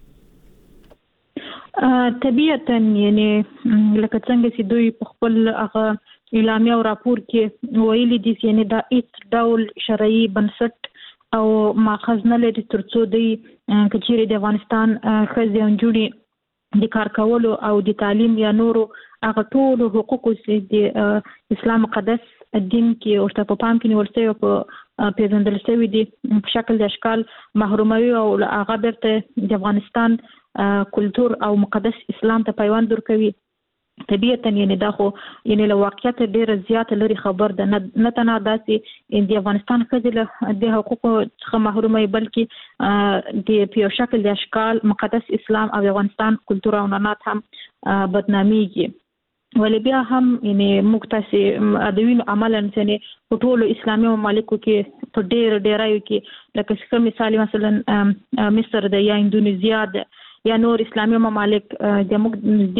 طبيعتا یعنی لکه څنګه چې دوی په خپل هغه اعلامیه او راپور کې ویلي دي چې دا هیڅ ډول شرعي بنسټ او ماخذ نه لري ترڅو دوی کچېرې د افغانستان ښځې او نجونې د کار کولو او د تعلیم یا نورو هغه ټول حقوقو چې د اسلام مقدس دین کې ورته په پام کې نیول شوی او په پیژندل شوی دي په شکل د اشکال محروموي او هغه درته د افغانستان کلتور او مقدس اسلام ته پیوند ورکوي طبيعتا یعنی دا خو یعنی له واقعیت ډیره زیاته لري خبر ده نه تنها داسې د افغانستان ښځې د حقوقو څخه محرومه بلکې د په شکل د اشکال مقدس اسلام او افغانستان کلتور او عنعنات هم بدناميږي ولې بیا هم یعنی موږ تاسو ادوینو عملاً یعنی په ټولو اسلامي مملکتو کې په ډیرایو کې لکه څنګه مثال مثلا مصر د یا اندونیزیا د یا نور اسلامي ممالک د موږ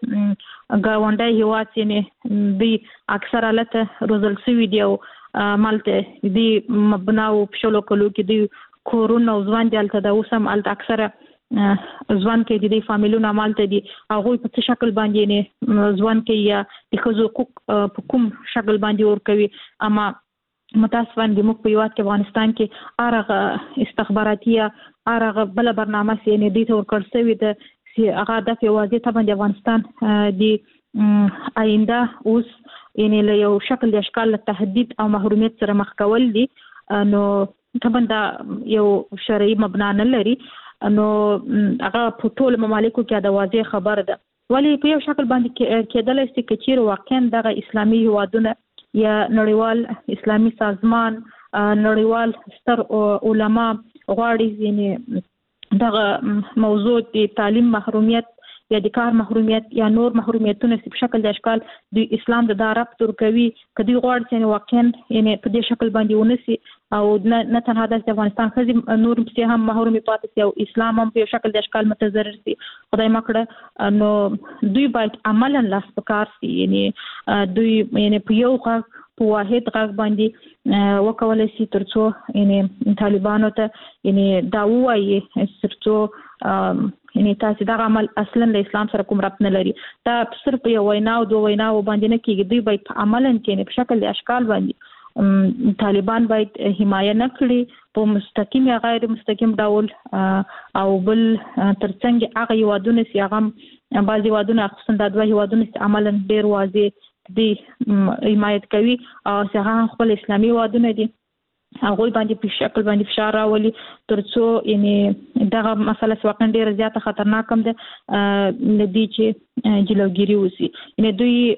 د ګاونډي هیواد نه دی اکثر حالت روزل سوي دی او مالته دی مبناو پښلو کلو کې دی کورونه او ځوان دلته د اوسم الته اکثر ځوان کې د فامیلونو مالته دي هغه په څه شکل باندې نه ځوان کې یا د خزو حقوق په کوم شکل باندې ور کوي اما متاسفانه د موږ په یوات کې افغانستان کې ارغه استخباراتي ارغه بل برنامه سي نه دي تور کړسوي د هغه د فوازي ته باندې افغانستان د آینده اوس یعنی له یو شکل د اشکال تهدید او محرومیت سره مخ کول دي نو طبعا دا یو شرعي مبنا نه لري نو هغه په ټول ممالکو کې د واضح خبره ده ولی په یو شکل باندې کېدل چې کچیر واقعا د اسلامي هوادونه یا نړیوال اسلامي سازمان نړیوال ستر علما غواړي یعنی دغه موضوع د تعلیم محرومیت یا د کار محرومیت یا نور محرومیتونه په شکل د اشکال د اسلام د دارب تر کوي کدي غواړي چې واقعا یعنی په دې شکل باندې ونسي او نه تنها د افغانستان خزي نور په هم محرومي پاتې او اسلام هم په شکل د اشکال متضرر سي خدای مکړه نو دوی باید عملاً لاس پکار سي یعنی دوی یعنی په یو په واحد غږ باندې وکولای شي ترڅو یعنی طالبانو ته یعنی دا وایي ترڅو یعنی تاسو دا عمل اصلا د اسلام سره کوم ربط نه لري دا صرف یو وینا او دوه وینا باندې نه کیږي دوی باید عملاً کې په شکل د اشکال باندې طالبان باید حمایه نه کړي په مستقیم یا غیر مستقیم ډول او بل ترڅنګ هغه یوادونه سي هغه بعضي یوادونه خصوصا د دوه یوادونه عملاً ډیر واضح دی حمایت کوي او څنګه خپل اسلامي وادونه دي هغه باندې په شکل باندې فشار راولي ترڅو یعنی دغه مسله واقعا ډیره زیاته خطرناک هم ده ندی چې جلوګيري وسی یعنی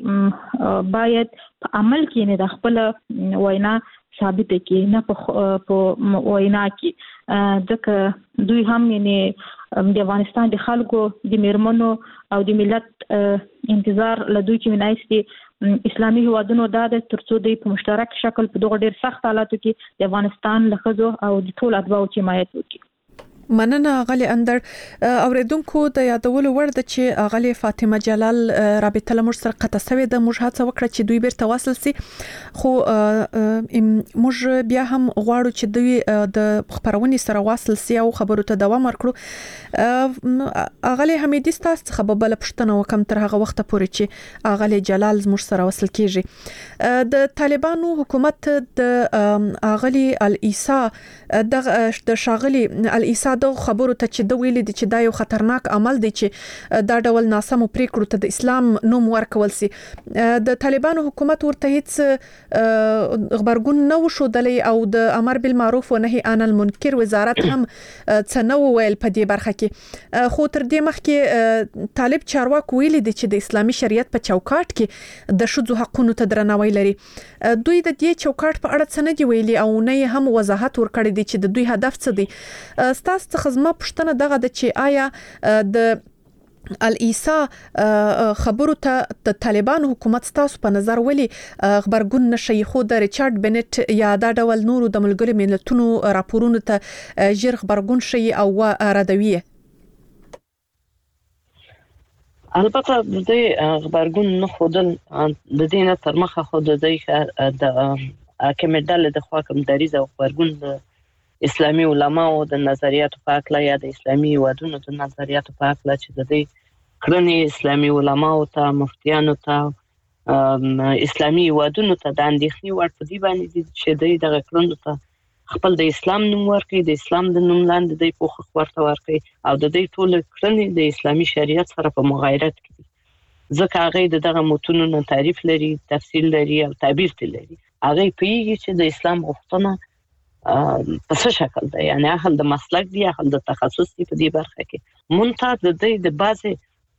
دوی باید په عمل کې نه د خپل وینا ثابت کړي نه په وینا کې ځکه دوی هم یعنی د افغانستان د خلکو د میرمنو او د ملت انتظار لدوی چې منایستي اسلامي هوادونو د ترڅو د مشترک شکل په دغه ډیر سخت حالاتو کې د افغانستان لخوا او د ټول اتباعو چې حمایت وکړي
مننه غلي اندر اوریدونکو د یادولو ور د چې غلي فاطمه جلال رابطه لمر سره قطع سوي د مجهات وکړه چې دوی بیرته واصل سي خو موږ بیا هم غواړو چې دوی د خبرونې سره واصل سي او خبرو ته دوام ورکړو غلي حمیدي ستاسو څخه بل پښتنه وکم تر هغه وخت پورې چې غلي جلال زموږ سره وصل کیږي د طالبانو حکومت د غلي العیسا د شاغلي العیسا د خبرو ته چې د ویلي دي چې دا یو خطرناک عمل دی چې دا ډول ناسمو پریکړو ته د اسلام نوم ورکول سي د طالبانو حکومت ورته هیڅ خبرګون نه وشودلی او د امر بالمعروف و نهي عن المنکر وزارت هم څه نه ویل په دې برخه کې خو تر دې مخکې طالب چارواکي ویلي دي چې د اسلامي شریعت په چوکاټ کې د شذو حقونو ته درناوی لري دوی د دې چوکاټ په اړه څه نه دی ویلي او نه هم وضاحت ورکړي دي چې د دوی هدف څه دی ستاسو څخه زما پښتنه دغه د چې آیا د العیسا خبرو ته د طالبانو حکومت ستاسو په نظر ولي خبرګون نشي خو د ریچارډ بنټ یا د ډول نورو د ملګرو ملتونو راپورونو ته ژر خبرګون شي او ردوي
البته د دې خبرګون نه خودل د دې نه تر مخه خود د کمیډل د خوا کوم دریزه خبرګون اسلامي علماو د نظریاتو په اړه یا د اسلامي ودونو د نظریاتو په اړه چې د دې کړنې اسلامي علماو ته مفتیانو ته اسلامي ودونو ته د اندېښنې ور په دی باندې چې د کړنو ته خپل د اسلام نوم ورکړي د اسلام د نوم لاندې د پوښښ ورته ورکړي او د دې ټول کړنې د اسلامي شریعت سره په مغایرت کې ځکه هغه دغه متونو نه تعریف لري تفصیل لري او تعبیر لري هغه پیږي چې د اسلام غوښتنه په څه شکل ده یعنی اهل د مسلک دی اهل د تخصص دی په دې برخه کې مونږ ته د بازي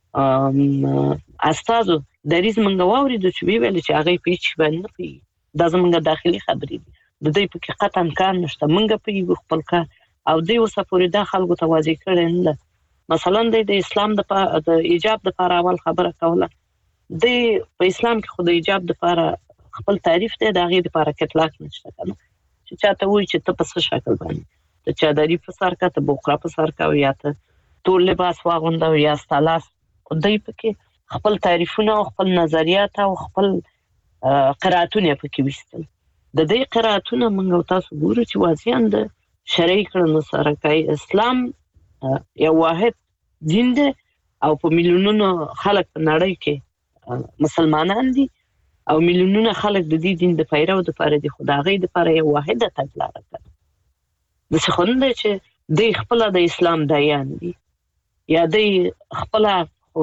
استادو د ریز منګ واوري د چې ویل چې هغه پیچ باندې پی د زمونږ داخلي خبرې دي د دې په کې قطعا کار نشته مونږ په خپل کار او د وسپوري د خلکو توازی کړي نه مثلا د اسلام د ایجاب د لپاره اول خبره کوله د په اسلام کې خو د ایجاب د لپاره خپل تعریف ته د غي د لپاره کتلاک نشته کنه چې چاته وایي چې ته په څه شکل باندې ته چادري په سر کا ته بوخرا په سر کا یا ته تور لباس واغونده یا ستالاس دوی پکې خپل تعریفونه او خپل نظریات او خپل قراتونه پکې وستل. د دې قراتونه موږ تاسو ګورو چې واضحاً د شرعي کړنو سره کوي. اسلام یو واحد دین دی او په میلیونونو خلک په نړۍ کې مسلمانان دي او میلیونونه خلک د دې دین د پیرو د لپاره دي. خدای د لپاره یو واحده تګلاره ده. د څه خوند چې د خپل د اسلام دایان دي یا د خپل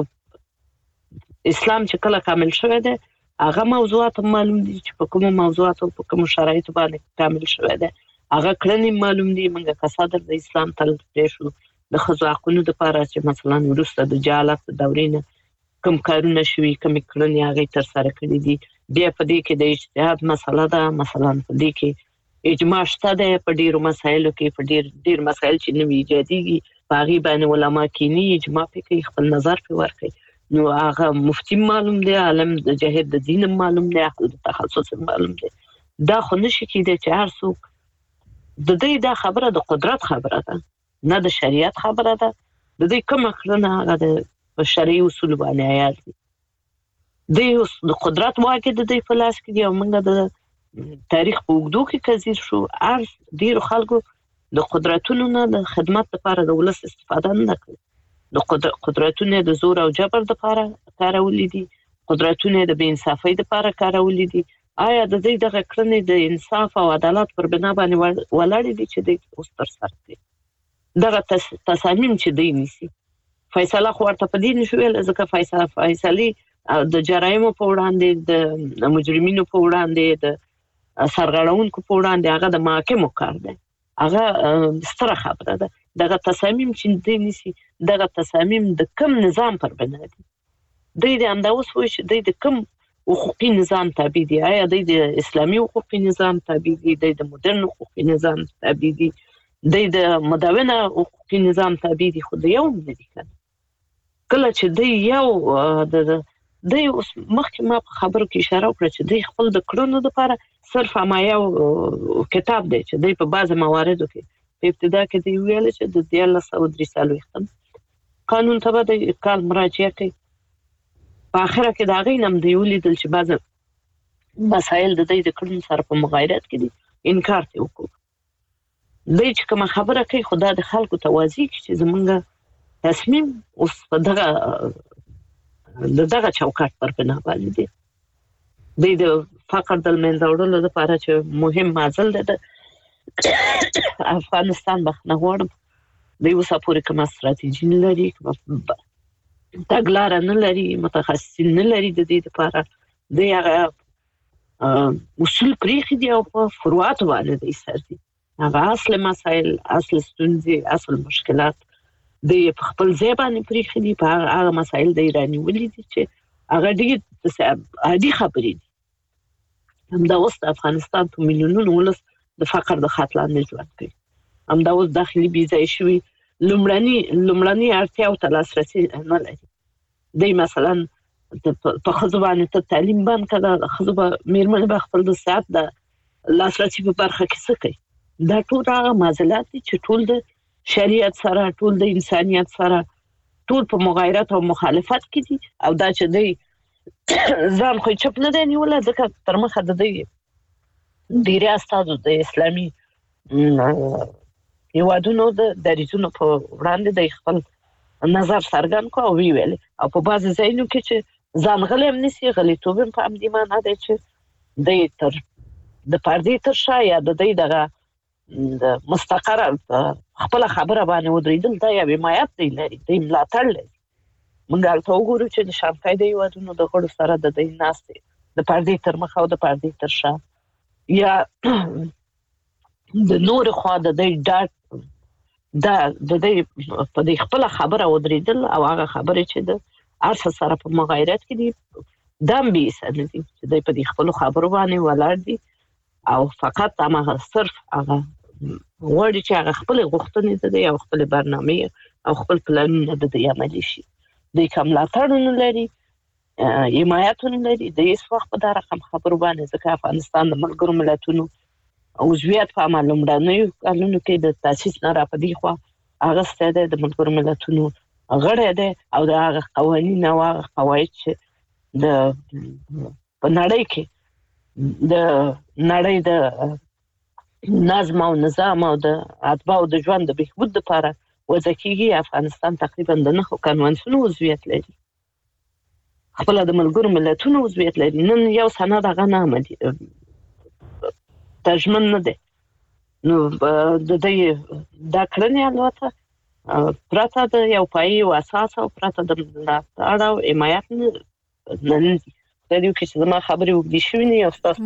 اسلام چې کله کامل شوی دی هغه موضوعات معلوم دي چې په کوم موضوعات او په کوم شرایطو باندې کامل شوی دی. هغه کړنې معلوم دي. موږ کسادر د اسلام تل پېښو د ښځو حقونو لپاره چې مثلا وروسته د جهالت دورې نه کوم کارونه شوي کوم کړنې هغه تر سره کړې دي. بیا په دې کې د اجتهاد مسله ده. مثلا په دې کې اجماع شته ده په ډیرو مسایلو کې. په ډیر مسایل چې نوي ایجاديږي په هغه باندې علما کینی اجماع کوي خپل نظر په ورکړي. نو هغه مفتی معلوم دی عالم د جهاد د دین معلوم دی اهل تخصص معلوم دی. دا خو نشي کېدای چې هر څوک د دې دا خبره د قدرت خبره ده نه د شریعت خبره ده. د دې کوم کړنه هغه د شرعي اصول باندې عیال دي. د قدرت واګه د دې په لاس کې دی او موږ د تاریخ په اوږدو کې کزیر شو ار ډیرو خلکو د قدرتونو نه د خدمت لپاره د ولس استفاده نه کوي. د قدرتونه د زور او جبر لپاره کارولې دي. قدرتونه د بې انصافۍ لپاره کارولې دي. آیا د دې دغه کړنې د انصاف او عدالت پر بنا باندې ولاړې دي چې د اوس تر سره دي دغه تصامیم چې دی نیسي فیصله خو ورته په دې نشو ویل ځکه فیصله د جرایمو په وړاندې د مجرمینو په وړاندې د سرغړونکو په وړاندې هغه د محاکمو کار دی. هغه ستره خبره ده. دغه تصامیم چې دی نیسي دغه تصامیم د کم نظام پر بنا دي. د انداوس وایي چې د کم حقوقي نظام تابع دي. آیا د اسلامي حقوقي نظام تابع دي؟ د مدرن حقوقي نظام تابع دي؟ د مدونه حقوقي نظام تابع دي؟ خو د یو نه دي کنه. کله چې د یو د اوس مخکې ما په خبرو کې اشاره وکړه چې د خپل د کړنو لپاره صرف ما یو کتاب دی چې د په بعض مواردو کې په ابتدا کې دی ویل چې د 1943 قانون ته د کال مراجعه کوي. په اخره کې دا غي نم دی ولیدل چې بعض مسایل د دې د کړنو سره په مغایرت کې دي انکار ته وکړو. د چې کوم خبره کوي خدا د خلکو توازی چې زمونږ تصمیم اوس په دغه چوکاټ پر بنا باندې دی. د فقر د منځه وړلو لپاره چې مهم معضل ده افغانستان بخنه غواړم د یو سپوري کومه ستراتیژي نه لري تګلاره نه لري متخصصین نه لري د دې لپاره د هغه اصول پریخي دي او په فروعات باندې دي سر دي. هغه اصل مسائل اصل ستونزې اصل مشکلات د خپل ځای باندې پریخي دي. په هغه مسائل د ایرانی ولې دي چې هغه ډېر عادي خبرې دي. همدا اوس د افغانستان په میلیونونو ولس د فقر د خط لاندې ژوند کوي. همدا اوس داخلي بېځایه شوي لومړني اړتیاو ته لاسرسي نه لري. دی مثلا په ښځو باندې ته تعلیم بند کړه د ښځو به مېرمنې به خپل د صحت د لاسرسي په برخه کې څه کوي. دا ټول هغه معضلات دي چې ټول د شریعت سره ټول د انسانیت سره ټول په مغایرت او مخالفت کې دي. او دا چې دی ځان خو چپ نه دی نیولی ځکه تر مخه د دوی ډېری استازو د اسلامي هېوادونو د دریځونو په وړاندې د خپل نظر څرګند کړ او ویل او په بعضې ځایونو کې چې ځان غلی هم نیسي غلیتوب هم په همدې معنا دی چې دی د پردې تر شا یا د دوی دغه د مستقره خپله خبره باندې ودرېدل دا یو حمایت دی لري دی ملاتړ لري. موږ هلته وګورو چې د شانګهای د هېوادونو د غړو سره د دوی ناستې د پردې تر مخه او د پردې تر شا یا د نور خوا د دوی ډاټ دا د دوی په دې خپله خبره ودرېدل او هغه خبرې چې د هر څه سره په مغایرت کې دي دا هم بېعیسه نه دي چې دوی په دې خپلو خبرو باندې ولاړ دي او فقط هماغه صرف هغه غواړي چې هغه خپلې غوښتنې د دوی او خپلې برنامې او خپل پلانونه د دوی عملي شي. دوی که ملاتړ نه لري حمایت نه لري د هېڅ وخت په دا رقم خبرو باندې ځکه افغانستان د ملګرو ملتونو عضویت په عمل لومړنیو کلونو کې د تاسیس نه را په دې خوا اغسته ده د ملګرو ملتونو غړی دی او د هغه قوانین او هغه قواعد چې د په نړۍ کې د نړۍ د نظم او نظام او د اتباعو د ژوند د بهبود لپاره وضع کیږي. افغانستان تقریبا د 9 کنوانسیونو عضویت لري، خپل د ملګرو ملتونو عضویت لري. نن یو سند هغه نه عملي ترجمه نه دی، نو د دې دا کړنې البته پرته د یو پایي او اساس او پرته د ملاتړ او حمایت نه د دې کې چې ما خبرې وکړې شوې نه یو تاسو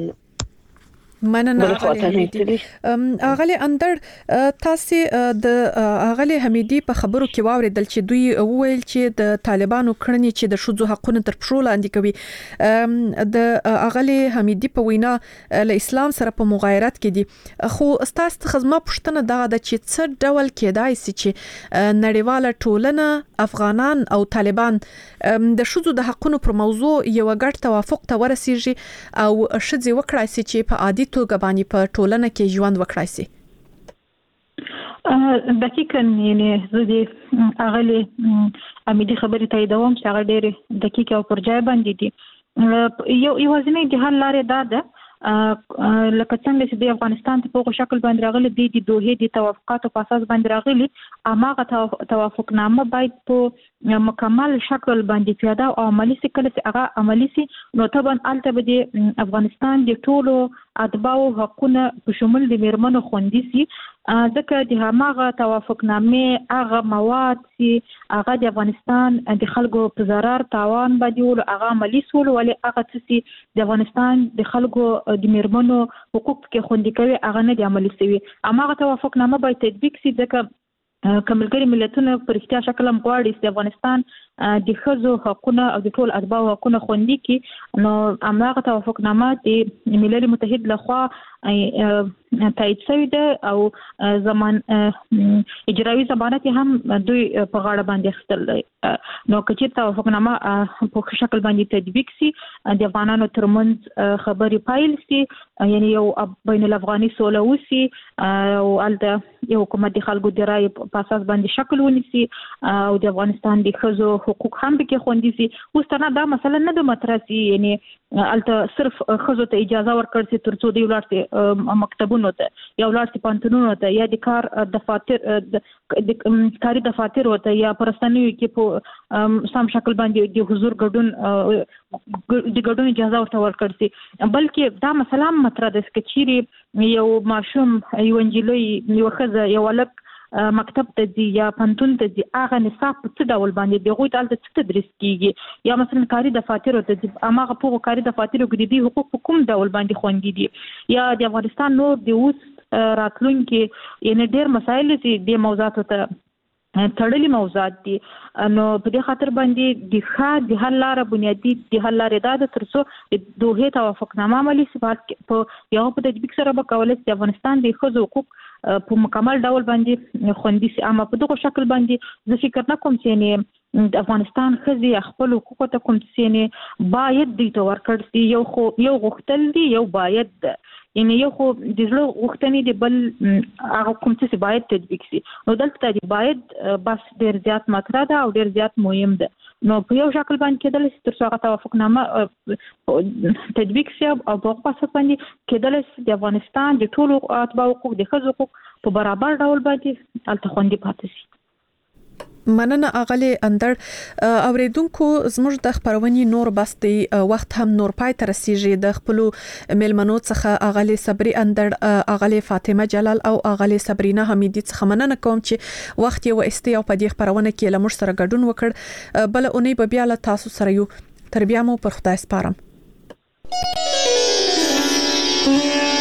مننه اغلی اندر تاسو د اغلی حمیدی په خبرو کې واوریدل چې دوی وویل چې د طالبانو کړنې چې د شذو حقوقو تر پښو لاندې کوي. د اغلی حمیدی په وینا له اسلام سره په مغایرت کې دي، خو تاسو خدمت پښتنه دا د چې څه ډول کېدای شي چې نړیواله ټولنه افغانان او طالبان د شذو د حقوقو پر موضوع یو ګډ توافق ته ورسیږي او شذې وکړای شي چې په عادي توګه باندې په ټولنه کې ژوند وکړای شي.
دقیقاً یعنی زه د اغلی امیدي خبرې تاییدوم چې هغه ډېرې دقیق او پر ځای باندې دي. یوازینی د حل لارې دا ده لکه څنګه چې د افغانستان په هغه شکل باندې راغلي دي د دوه د توافقاتو په اساس باندې راغلي، اماغه توافقنامه باید په مکمل شکل باندې پیاده او عملی سي. کله چې هغه عملی سي نو طبعا البته به د افغانستان د ټولو اتباعو حقوقونه په شمول د میرمنو خوندي سي، ځکه د هماغه توافقنامه هغه مواد چې هغه د افغانستان د خلکو په ضرر تاوان باندې ول هغه عملی سول، ولې هغه چې د افغانستان د خلکو د میرمنو حقوق کې خوندي کوي هغه نه د عملی سوي. هماغه توافقنامه باید تطبیق سي، ځکه کملګری ملتونه په رښتیا شکل هم غواړي چې افغانستان د ښځو حقوقونه او د ټول اتباعو حقوقونه خوندي کړي. نو هماغه توافقنامه د ملل متحد لخوا تایید شوی ده او اجرایي ضمانت هم دوی په غاړه باندې اخیستل دي. نو که چېرته توافقنامه په شکل باندې تطبیق سي، د افغانانو ترمنځ خبرې پایل سي، یعنی یو بین الافغاني سوله وسي او الته یو حکومت د خلکو د رای په اساس باندې شکل ونیسي او د افغانستان د ښځو حقوق هم به خوندي سي. اوس ته دا مثلا نه د مطرح سي، یعنی الته صرف ښځو ته اجازه ورکړل سي ترڅو د ولارتي مکتبونو ته یا ولارتي پانتونونو ته یا د کار دفاتر د کاري دفاتر ته یا پرستانیو کې په سم شکل باندې د حضور ګډون اجازه ورته ورکړل سي. بلکې دا مثلا مطرح ده چې چیرې یو ماشوم یو انجلۍ یو ښځه یو ولک مکتب ته دی یا پانتون ته دی، هغه نصاب په څه ډول باندې دی غوښتل د څه تدریس کیږي، یا مثلا کاري دفاتر ته دی هغه په کاري دفاتر کې د حقوق په کوم ډول باندې خوندي دي، یا د افغانستان نور د اوس راتلونکي یعنی ډېر مسایل دي د موضوعاتو ته تړلي موضوعات دي. نو په دې خاطر باندې د حل لاره بنیادی د حل لارې دا د ترڅو د دوه توافقنامه عملي صفات په یو په تطبیق سره به کولای شي افغانستان د ښځو حقوق په مکمل ډول باندې خوندي سي. اما په دغه شکل باندې زه فکر نه کوم چې د افغانستان ښځې خپل حقوق ته کوم څه باید دوی ته ورکړل شي. یو غوښتل دي، یو باید ده، یعنی یو خو د زړه غوښتنې دي، بل هغه کوم څه باید تطبیق شي. نو دلته د باید بس ډېر زیات مطرح ده او ډېر زیات مهم ده. نو په یو شکل باندې کېدل چې ترڅو هغه توافقنامه تطبیق شي او په اساس باندې کېدل چې د افغانستان د ټولو اتباعو حقوق د ښځو حقوق په برابر ډول باندې الته خوندي پاتې شي.
مننه اغلی اندر. اوریدونکو زموږ د خبرونې نور بستي وخت هم نور پای تر رسیږي. د خپل ملمنو څخه اغلی صبري اندر، اغلی فاطمه جلال او اغلی صبرینا حمیدی څخه مننه کوم چې وخت یې واسطي او په دې خبرونه کې لمر سره ګډون وکړ. بل اونۍ به بیا له تاسو سره یو. تر بیا مو پر خدای سپارم.